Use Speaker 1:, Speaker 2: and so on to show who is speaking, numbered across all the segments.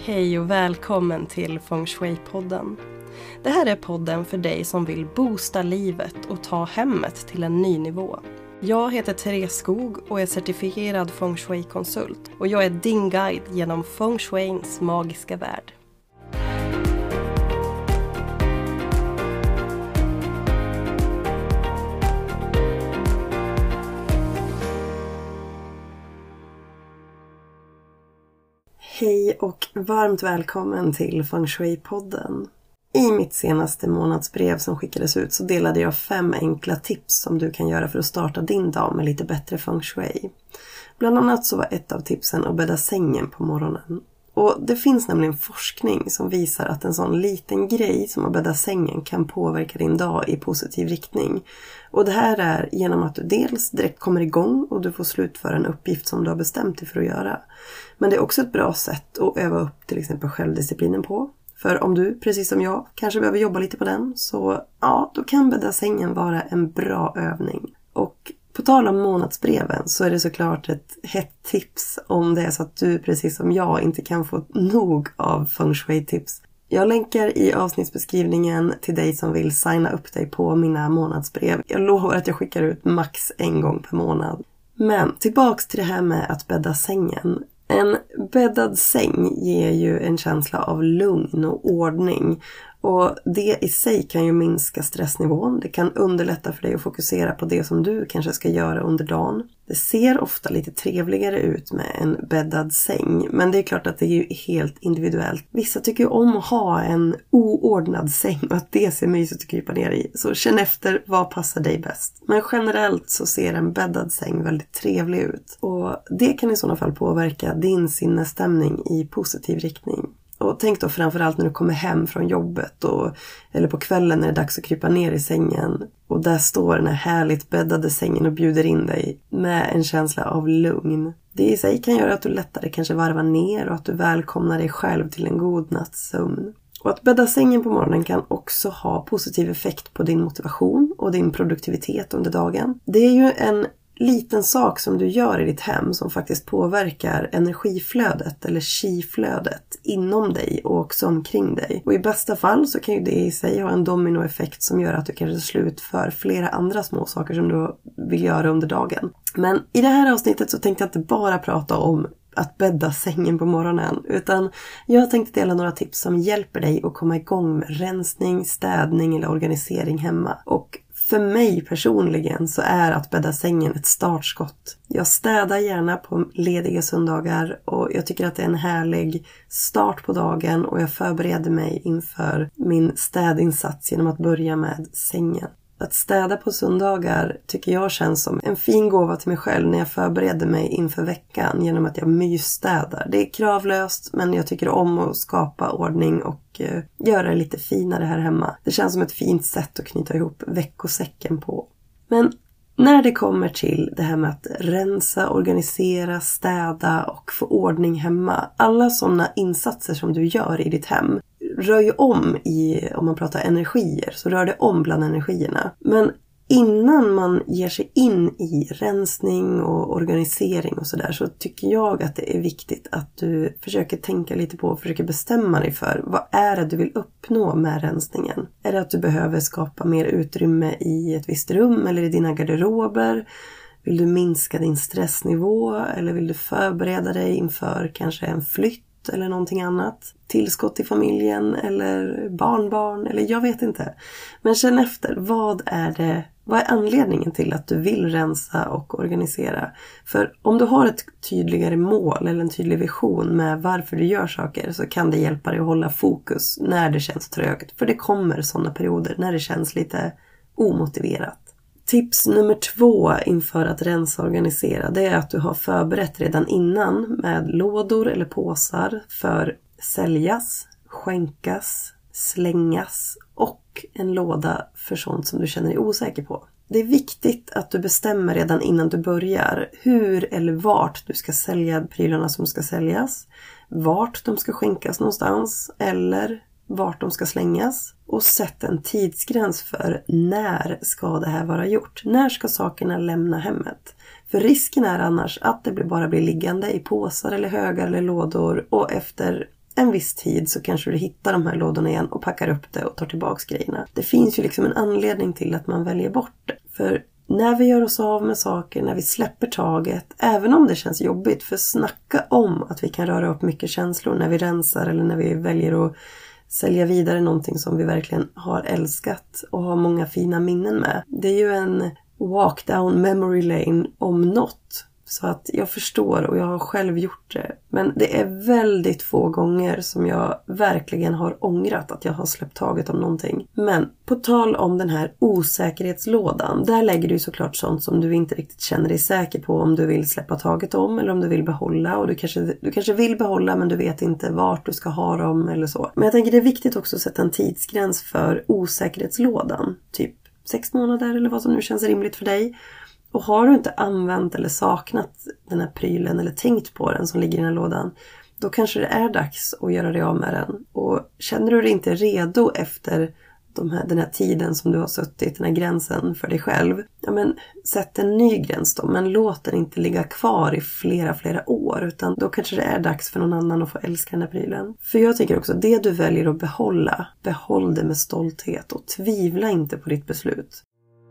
Speaker 1: Hej och välkommen till Feng Shui-podden. Det här är podden för dig som vill boosta livet och ta hemmet till en ny nivå. Jag heter Therese Skog och är certifierad Feng Shui-konsult. Och jag är din guide genom Feng Shuins magiska värld. Hej och varmt välkommen till Feng Shui-podden. I mitt senaste månadsbrev som skickades ut så delade jag 5 enkla tips som du kan göra för att starta din dag med lite bättre Feng Shui. Bland annat så var ett av tipsen att bädda sängen på morgonen. Och det finns nämligen forskning som visar att en sån liten grej som att bädda sängen kan påverka din dag i positiv riktning. Och det här är genom att du dels direkt kommer igång och du får slutföra en uppgift som du har bestämt dig för att göra. Men det är också ett bra sätt att öva upp till exempel självdisciplinen på. För om du, precis som jag, kanske behöver jobba lite på den så då kan bädda sängen vara en bra övning. Och på tal om månadsbreven så är det såklart ett hett tips om det är så att du precis som jag inte kan få nog av Feng Shui-tips. Jag länkar i avsnittsbeskrivningen till dig som vill signa upp dig på mina månadsbrev. Jag lovar att jag skickar ut max en gång per månad. Men tillbaks till det här med att bädda sängen. En bäddad säng ger ju en känsla av lugn och ordning. Och det i sig kan ju minska stressnivån. Det kan underlätta för dig att fokusera på det som du kanske ska göra under dagen. Det ser ofta lite trevligare ut med en bäddad säng. Men det är klart att det är ju helt individuellt. Vissa tycker ju om att ha en oordnad säng och att det ser mysigt att krypa ner i. Så känn efter vad passar dig bäst. Men generellt så ser en bäddad säng väldigt trevlig ut. Och det kan i sådana fall påverka din sinnesstämning i positiv riktning. Och tänk då framförallt när du kommer hem från jobbet eller på kvällen när det är dags att krypa ner i sängen. Och där står den här härligt bäddade sängen och bjuder in dig med en känsla av lugn. Det i sig kan göra att du lättare kanske varvar ner och att du välkomnar dig själv till en god natts sömn. Och att bädda sängen på morgonen kan också ha positiv effekt på din motivation och din produktivitet under dagen. Det är ju en liten sak som du gör i ditt hem som faktiskt påverkar energiflödet eller chi-flödet inom dig och också omkring dig. Och i bästa fall så kan ju det i sig ha en dominoeffekt som gör att du kanske slutför flera andra små saker som du vill göra under dagen. Men i det här avsnittet så tänkte jag inte bara prata om att bädda sängen på morgonen, utan jag tänkte dela några tips som hjälper dig att komma igång med rensning, städning eller organisering hemma. Och för mig personligen så är att bädda sängen ett startskott. Jag städar gärna på lediga söndagar och jag tycker att det är en härlig start på dagen och jag förbereder mig inför min städinsats genom att börja med sängen. Att städa på söndagar tycker jag känns som en fin gåva till mig själv när jag förbereder mig inför veckan genom att jag mysstädar. Det är kravlöst men jag tycker om att skapa ordning och göra det lite finare här hemma. Det känns som ett fint sätt att knyta ihop veckosäcken på. Men när det kommer till det här med att rensa, organisera, städa och få ordning hemma. Alla sådana insatser som du gör i ditt hem rör ju om om man pratar energier så rör det om bland energierna. Men innan man ger sig in i rensning och organisering och sådär så tycker jag att det är viktigt att du försöker tänka lite på och försöker bestämma dig för vad är det du vill uppnå med rensningen. Är det att du behöver skapa mer utrymme i ett visst rum eller i dina garderober? Vill du minska din stressnivå eller vill du förbereda dig inför kanske en flytt eller någonting annat? Tillskott till familjen eller barnbarn eller jag vet inte. Men känn efter, vad är anledningen till att du vill rensa och organisera? För om du har ett tydligare mål eller en tydlig vision med varför du gör saker så kan det hjälpa dig att hålla fokus när det känns trögt. För det kommer sådana perioder när det känns lite omotiverat. Tips nummer 2 inför att rensa och organisera det är att du har förberett redan innan med lådor eller påsar för säljas, skänkas, slängas och en låda för sånt som du känner dig osäker på. Det är viktigt att du bestämmer redan innan du börjar hur eller vart du ska sälja prylarna som ska säljas, vart de ska skänkas någonstans eller vart de ska slängas och sätt en tidsgräns för när ska det här vara gjort. När ska sakerna lämna hemmet? För risken är annars att det bara blir liggande i påsar eller högar eller lådor och efter en viss tid så kanske du hittar de här lådorna igen och packar upp det och tar tillbaks grejerna. Det finns ju liksom en anledning till att man väljer bort det. För när vi gör oss av med saker, när vi släpper taget, även om det känns jobbigt, för snacka om att vi kan röra upp mycket känslor när vi rensar eller när vi väljer att sälja vidare någonting som vi verkligen har älskat och har många fina minnen med. Det är ju en walk down memory lane om något. Så att jag förstår och jag har själv gjort det. Men det är väldigt få gånger som jag verkligen har ångrat att jag har släppt taget om någonting. Men på tal om den här osäkerhetslådan, där lägger du såklart sånt som du inte riktigt känner dig säker på om du vill släppa taget om eller om du vill behålla. Och du kanske vill behålla men du vet inte vart du ska ha dem eller så. Men jag tänker det är viktigt också att sätta en tidsgräns för osäkerhetslådan. Typ 6 månader eller vad som nu känns rimligt för dig. Och har du inte använt eller saknat den här prylen eller tänkt på den som ligger i den här lådan, då kanske det är dags att göra dig av med den. Och känner du dig inte redo efter den här tiden som du har suttit, den här gränsen för dig själv, ja men sätt en ny gräns då, men låt den inte ligga kvar i flera år, utan då kanske det är dags för någon annan att få älska den här prylen. För jag tycker också, det du väljer att behålla, behåll det med stolthet och tvivla inte på ditt beslut.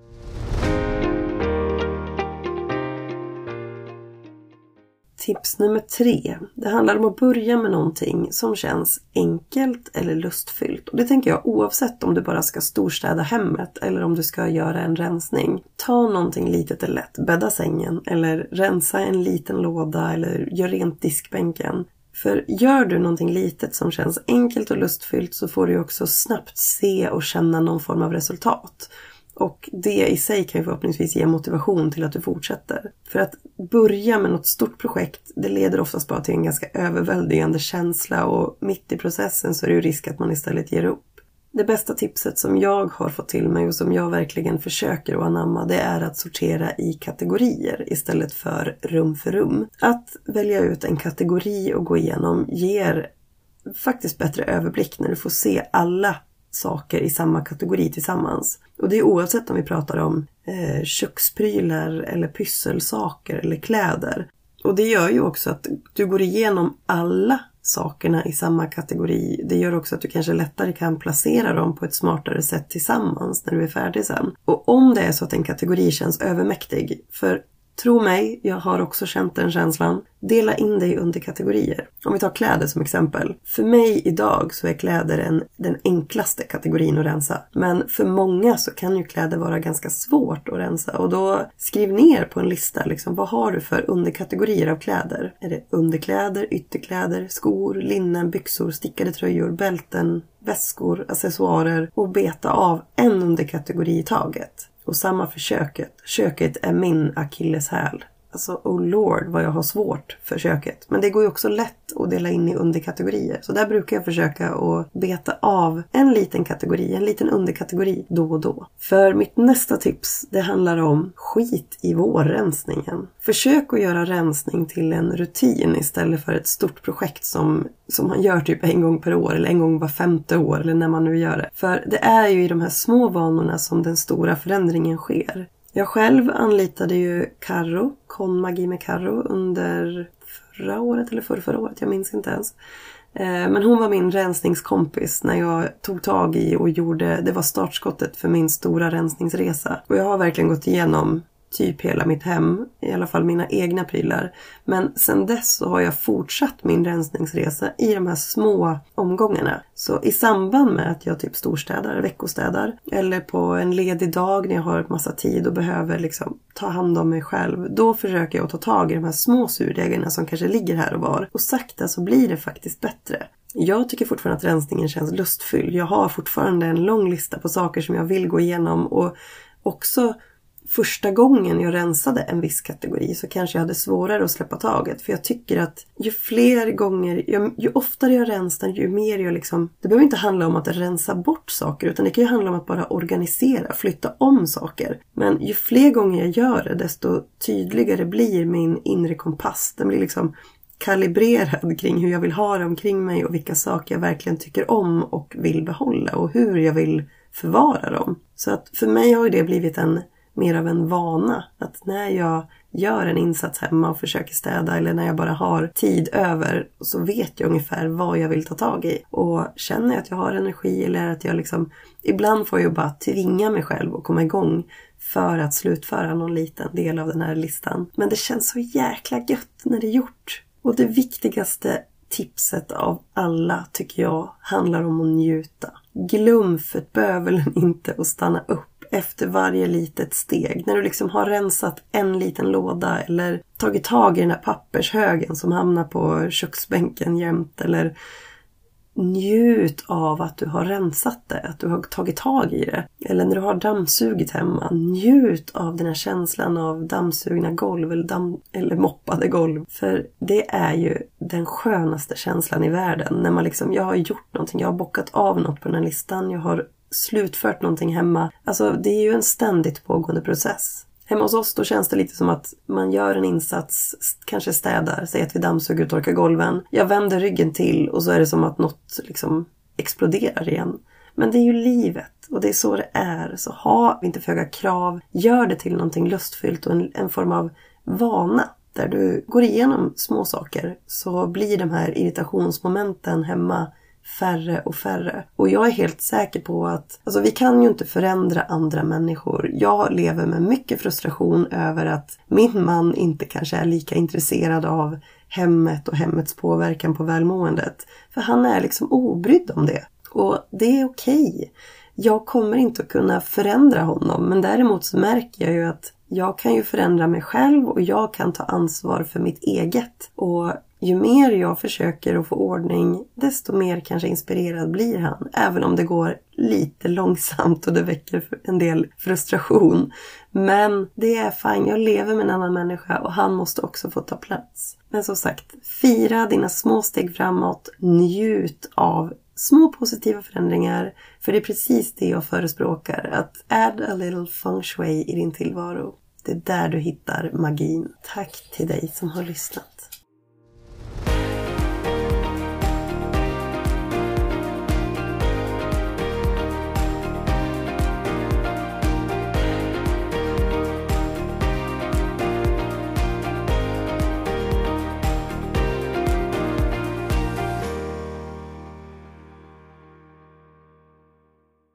Speaker 1: Tips nummer 3. Det handlar om att börja med någonting som känns enkelt eller lustfyllt. Och det tänker jag oavsett om du bara ska storstäda hemmet eller om du ska göra en rensning. Ta någonting litet eller lätt. Bädda sängen eller rensa en liten låda eller gör rent diskbänken. För gör du någonting litet som känns enkelt och lustfyllt så får du också snabbt se och känna någon form av resultat. Och det i sig kan ju förhoppningsvis ge motivation till att du fortsätter. För att börja med något stort projekt, det leder oftast bara till en ganska överväldigande känsla och mitt i processen så är det ju risk att man istället ger upp. Det bästa tipset som jag har fått till mig och som jag verkligen försöker att anamma, det är att sortera i kategorier istället för rum för rum. Att välja ut en kategori och gå igenom ger faktiskt bättre överblick när du får se alla saker i samma kategori tillsammans. Och det är oavsett om vi pratar om köksprylar eller pysselsaker eller kläder. Och det gör ju också att du går igenom alla sakerna i samma kategori. Det gör också att du kanske lättare kan placera dem på ett smartare sätt tillsammans när du är färdig sen. Och om det är så att en kategori känns övermäktig, för tro mig, jag har också känt den känslan. Dela in dig under kategorier. Om vi tar kläder som exempel. För mig idag så är kläder den enklaste kategorin att rensa. Men för många så kan ju kläder vara ganska svårt att rensa. Och då skriv ner på en lista liksom, vad har du för underkategorier av kläder? Är det underkläder, ytterkläder, skor, linnen, byxor, stickade tröjor, bälten, väskor, accessoarer och beta av en underkategori i taget. Och samma för köket. Köket är min akilleshäl. Alltså, oh lord vad jag har svårt för köket. Men det går ju också lätt att dela in i underkategorier. Så där brukar jag försöka att beta av en liten kategori, en liten underkategori då och då. För mitt nästa tips, det handlar om skit i vårrensningen. Försök att göra rensning till en rutin istället för ett stort projekt som man gör typ en gång per år eller en gång var 5:e år eller när man nu gör det. För det är ju i de här små vanorna som den stora förändringen sker. Jag själv anlitade ju Karo, Konmagi med Karo under förra året eller förra året, jag minns inte ens. Men hon var min rensningskompis när jag tog tag i och det var startskottet för min stora rensningsresa. Och jag har verkligen gått igenom typ hela mitt hem, i alla fall mina egna prylar. Men sen dess så har jag fortsatt min rensningsresa i de här små omgångarna. Så i samband med att jag typ storstädar, veckostädar, eller på en ledig dag när jag har massa tid och behöver liksom ta hand om mig själv, då försöker jag att ta tag i de här små surdegarna som kanske ligger här och var. Och sakta så blir det faktiskt bättre. Jag tycker fortfarande att rensningen känns lustfylld. Jag har fortfarande en lång lista på saker som jag vill gå igenom och också första gången jag rensade en viss kategori så kanske jag hade svårare att släppa taget. För jag tycker att ju fler gånger, ju oftare jag rensar, ju mer jag liksom... Det behöver inte handla om att rensa bort saker, utan det kan ju handla om att bara organisera, flytta om saker. Men ju fler gånger jag gör det, desto tydligare blir min inre kompass. Den blir liksom kalibrerad kring hur jag vill ha det omkring mig och vilka saker jag verkligen tycker om och vill behålla och hur jag vill förvara dem. Så att för mig har det blivit mer av en vana att när jag gör en insats hemma och försöker städa, eller när jag bara har tid över, så vet jag ungefär vad jag vill ta tag i. Och känner jag att jag har energi, eller att jag liksom, ibland får jag bara tvinga mig själv att komma igång för att slutföra någon liten del av den här listan. Men det känns så jäkla gött när det är gjort. Och det viktigaste tipset av alla tycker jag handlar om att njuta. Glöm för bövelen inte att stanna upp efter varje litet steg. När du liksom har rensat en liten låda eller tagit tag i den här pappershögen som hamnar på köksbänken jämt, eller njut av att du har rensat det, att du har tagit tag i det. Eller när du har dammsugit hemma, njut av den här känslan av dammsugna golv eller moppade golv. För det är ju den skönaste känslan i världen. När man liksom, jag har gjort någonting, jag har bockat av något på den här listan, jag har slutfört någonting hemma. Alltså det är ju en ständigt pågående process. Hemma hos oss då känns det lite som att man gör en insats, kanske städar, säger att vi dammsuger och torkar golven. Jag vänder ryggen till och så är det som att något liksom exploderar igen. Men det är ju livet och det är så det är. Så ha inte för höga krav, gör det till någonting lustfyllt och en form av vana. Där du går igenom små saker så blir de här irritationsmomenten hemma färre och färre. Och jag är helt säker på att vi kan ju inte förändra andra människor. Jag lever med mycket frustration över att min man inte kanske är lika intresserad av hemmet och hemmets påverkan på välmåendet. För han är liksom obrydd om det. Och det är okej. Jag kommer inte att kunna förändra honom, men däremot så märker jag ju att jag kan ju förändra mig själv och jag kan ta ansvar för mitt eget. Och ju mer jag försöker att få ordning, desto mer kanske inspirerad blir han. Även om det går lite långsamt och det väcker en del frustration. Men det är fine, jag lever med en annan människa och han måste också få ta plats. Men som sagt, fira dina små steg framåt, njut av små positiva förändringar. För det är precis det jag förespråkar, att add a little feng shui i din tillvaro. Det är där du hittar magin. Tack till dig som har lyssnat.